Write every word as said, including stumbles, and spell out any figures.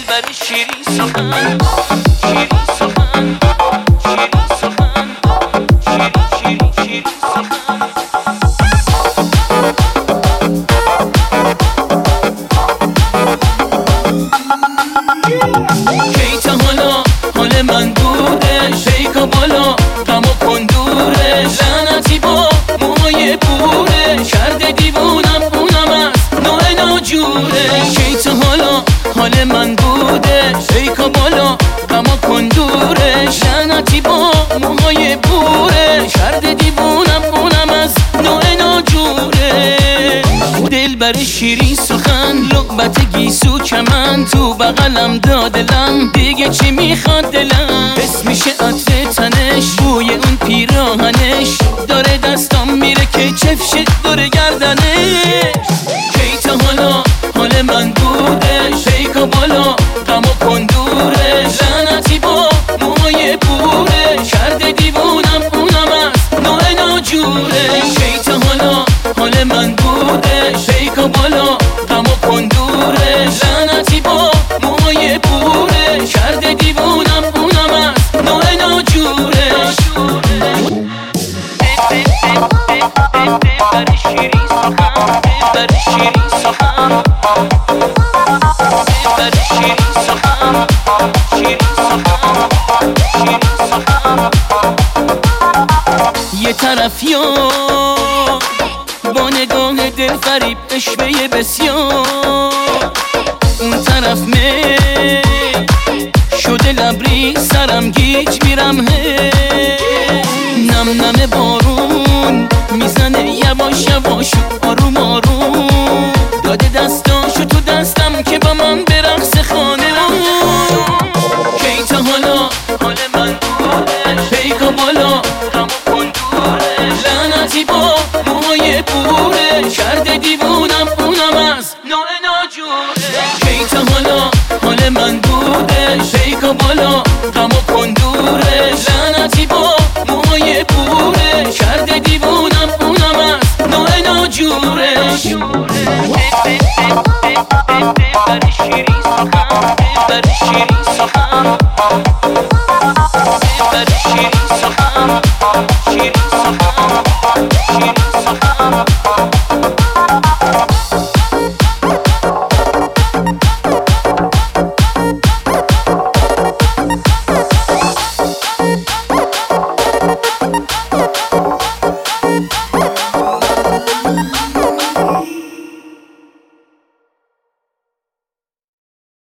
دلبر شیرین سخن، شیرین سخن، شیرین سخن، شیرین شیرین شیرین سخن. کی تا حالا حال من بودش، شیکا بالا غم و کندورش، لعنتی با موهای بورش، کرده دیوونم اونم از نوع ناجورش. کی تا حالا حال من بودش، شیکا بالا غم و کندورش، لعنتی با موهای بورش، کرده دیوونم اونم از نوع ناجورش. دلبر شیرین سخن، لعبت گیسو کمن، تو بغلم دادلم، دیگه چی میخواد دلم؟ اسمش عطر تنش، بوی اون پیراهنش، داره دستام میره که چفش داره گردنش. کی تا حالا حال من بودش، شیکا بالا غم و کندورش، لعنتی با موهای بورش، کرده دیوونم اونم از نوع ناجورش. کی تا حالا حال من بودش، شیکا بالا غم و کندورش، لعنتی با موهای بورش، کرده دیوونم اونم از نوع ناجورش. دلبر شیرین سخن، دلبر شیرین سخن، دلبر شیرین سخن، شیرین سخن، شیرین سخن. یه طرف یار با نگاه دل فریب عشوه بسیار، اون طرف می شده لبری سرم گیج میرم هی، نم نم بارون میزنه یواش یواش آروم آروم، داده دستاشو تو دستم که با من برقص خانه. کی تا حالا حال من بوده، شیکا بالا غم و کندورش، لعنتی با موهای بورش، کرده دیوونم اونم از نوع ناجورش. کی تا حالا حال من بوده، شیکا بالا غم و کندورش، لعنتی با موهای بورش، کرده دیوونم اونم از نوع ناجورش. دلبر شیرین سخن، دلبر شیرین سخن.